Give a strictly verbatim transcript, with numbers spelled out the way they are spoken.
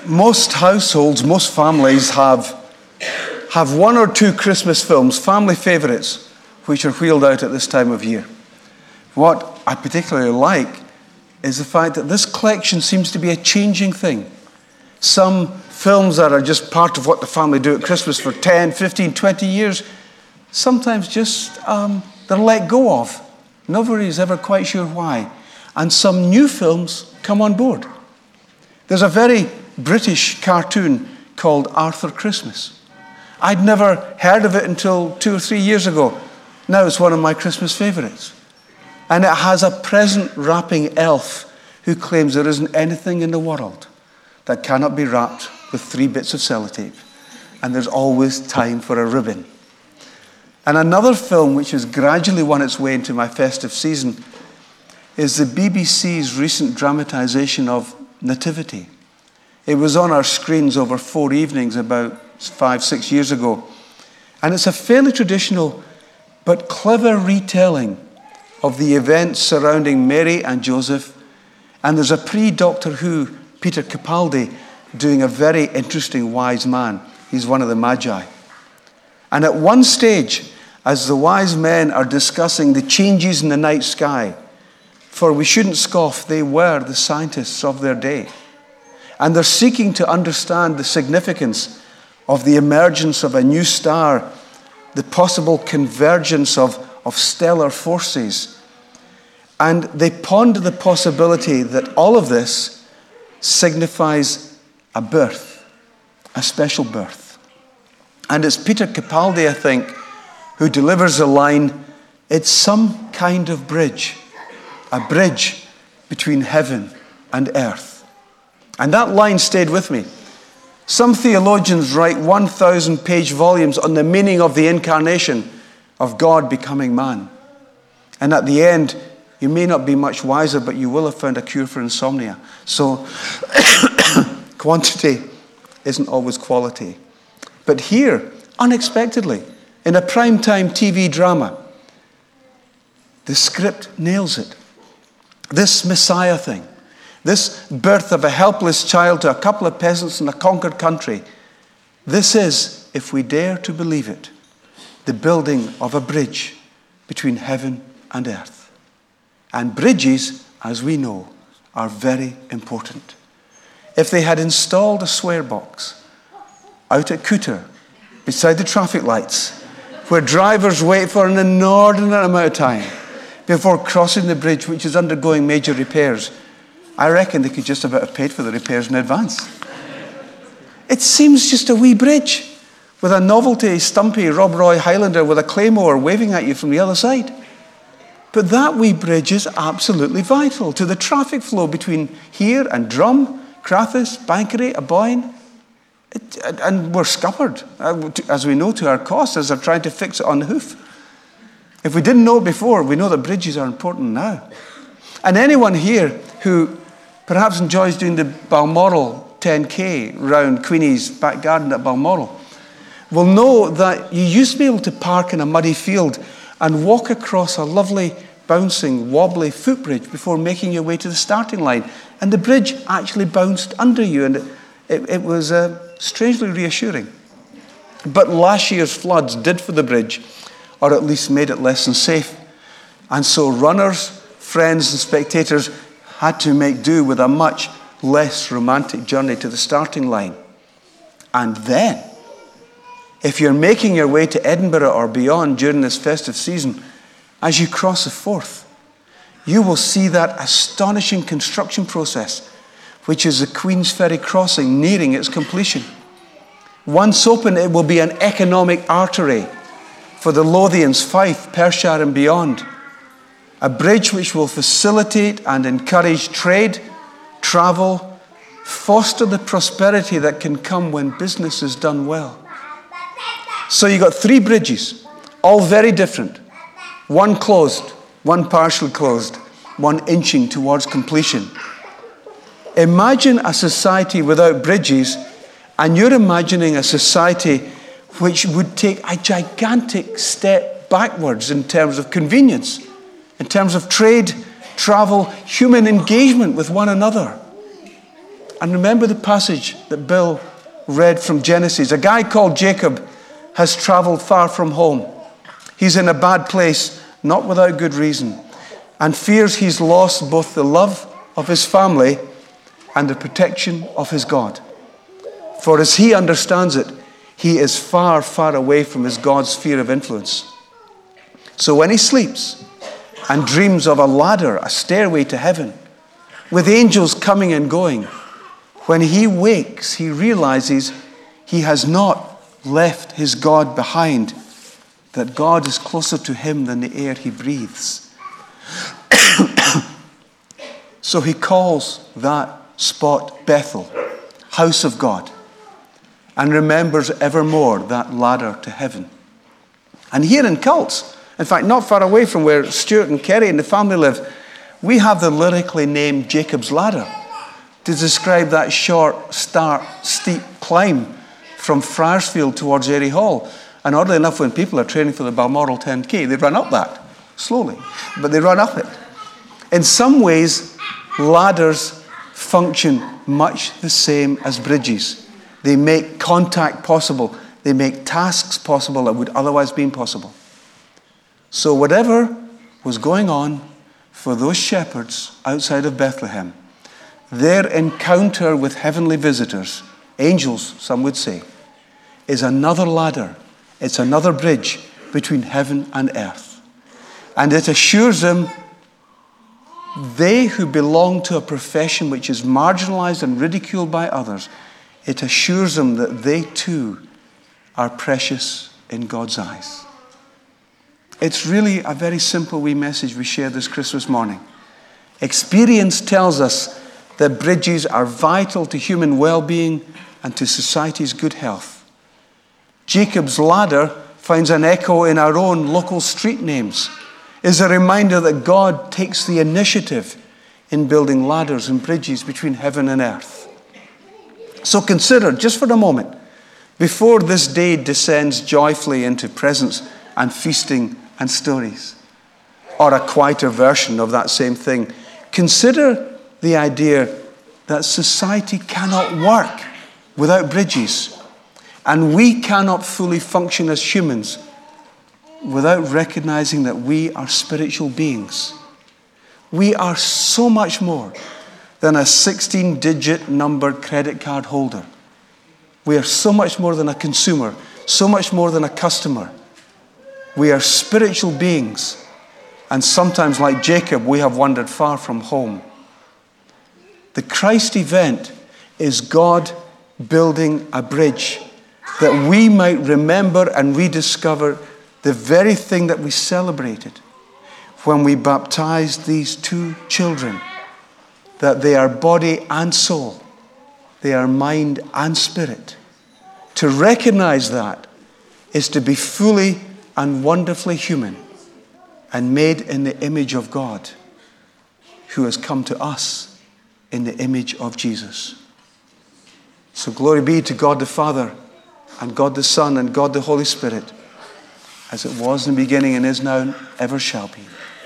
most households, most families have have one or two Christmas films, family favourites, which are wheeled out at this time of year. What I particularly like is the fact that this collection seems to be a changing thing. Some films that are just part of what the family do at Christmas for ten, fifteen, twenty years, sometimes just um, they're let go of. Nobody's ever quite sure why. And some new films come on board. There's a very British cartoon called Arthur Christmas. I'd never heard of it until two or three years ago. Now it's one of my Christmas favourites. And it has a present-wrapping elf who claims there isn't anything in the world that cannot be wrapped with three bits of sellotape. And there's always time for a ribbon. And another film which has gradually won its way into my festive season is the B B C's recent dramatisation of Nativity. It was on our screens over four evenings about five, six years ago. And it's a fairly traditional but clever retelling of the events surrounding Mary and Joseph. And there's a pre-Doctor Who, Peter Capaldi, doing a very interesting wise man. He's one of the Magi. And at one stage, as the wise men are discussing the changes in the night sky, for we shouldn't scoff, they were the scientists of their day. And they're seeking to understand the significance of the emergence of a new star, the possible convergence of, of stellar forces. And they ponder the possibility that all of this signifies a birth, a special birth. And it's Peter Capaldi, I think, who delivers the line, it's some kind of bridge, a bridge between heaven and earth. And that line stayed with me. Some theologians write one thousand page volumes on the meaning of the incarnation of God becoming man. And at the end, you may not be much wiser, but you will have found a cure for insomnia. So quantity isn't always quality. But here, unexpectedly, in a primetime T V drama, the script nails it. This Messiah thing, this birth of a helpless child to a couple of peasants in a conquered country, this is, if we dare to believe it, the building of a bridge between heaven and earth. And bridges, as we know, are very important. If they had installed a swear box out at Cooter, beside the traffic lights, where drivers wait for an inordinate amount of time before crossing the bridge, which is undergoing major repairs, I reckon they could just about have paid for the repairs in advance. It seems just a wee bridge with a novelty, stumpy Rob Roy Highlander with a claymore waving at you from the other side. But that wee bridge is absolutely vital to the traffic flow between here and Drum, Crathis, Bankery, Aboyne. It, and we're scuppered, as we know, to our cost as they're trying to fix it on the hoof. If we didn't know it before, we know that bridges are important now. And anyone here who perhaps enjoys doing the Balmoral ten K round Queenie's back garden at Balmoral will know that you used to be able to park in a muddy field and walk across a lovely, bouncing, wobbly footbridge before making your way to the starting line. And the bridge actually bounced under you, and it, it, it was uh, strangely reassuring. But last year's floods did for the bridge, or at least made it less than safe. And so runners, friends, and spectators had to make do with a much less romantic journey to the starting line. And then, if you're making your way to Edinburgh or beyond during this festive season, as you cross the Forth, you will see that astonishing construction process, which is the Queen's Ferry crossing nearing its completion. Once open, it will be an economic artery for the Lothians, Fife, Perthshire and beyond. A bridge which will facilitate and encourage trade, travel, foster the prosperity that can come when business is done well. So you've got three bridges, all very different. One closed, one partially closed, one inching towards completion. Imagine a society without bridges, and you're imagining a society which would take a gigantic step backwards in terms of convenience, in terms of trade, travel, human engagement with one another. And remember the passage that Bill read from Genesis. A guy called Jacob has traveled far from home. He's in a bad place, not without good reason, and fears he's lost both the love of his family and the protection of his God. For as he understands it, he is far, far away from his God's sphere of influence. So when he sleeps and dreams of a ladder, a stairway to heaven, with angels coming and going, when he wakes, he realizes he has not left his God behind, that God is closer to him than the air he breathes. So he calls that spot Bethel, house of God, and remembers evermore that ladder to heaven. And here in Cults, in fact, not far away from where Stuart and Kerry and the family live, we have the lyrically named Jacob's Ladder to describe that short, stark, steep climb from Fryersfield towards Airy Hall. And oddly enough, when people are training for the Balmoral ten K, they run up that, slowly, but they run up it. In some ways, ladders function much the same as bridges. They make contact possible. They make tasks possible that would otherwise be impossible. So whatever was going on for those shepherds outside of Bethlehem, their encounter with heavenly visitors, angels, some would say, is another ladder. It's another bridge between heaven and earth. And it assures them, they who belong to a profession which is marginalized and ridiculed by others, it assures them that they too are precious in God's eyes. It's really a very simple wee message we share this Christmas morning. Experience tells us that bridges are vital to human well-being and to society's good health. Jacob's Ladder finds an echo in our own local street names, is a reminder that God takes the initiative in building ladders and bridges between heaven and earth. So consider, just for a moment, before this day descends joyfully into presents and feasting and stories, or a quieter version of that same thing, consider the idea that society cannot work without bridges, and we cannot fully function as humans without recognizing that we are spiritual beings. We are so much more than a sixteen-digit numbered credit card holder. We are so much more than a consumer, so much more than a customer. We are spiritual beings, and sometimes, like Jacob, we have wandered far from home. The Christ event is God building a bridge that we might remember and rediscover the very thing that we celebrated when we baptized these two children, that they are body and soul, they are mind and spirit. To recognize that is to be fully and wonderfully human and made in the image of God, who has come to us in the image of Jesus. So glory be to God the Father and God the Son and God the Holy Spirit, as it was in the beginning and is now and ever shall be.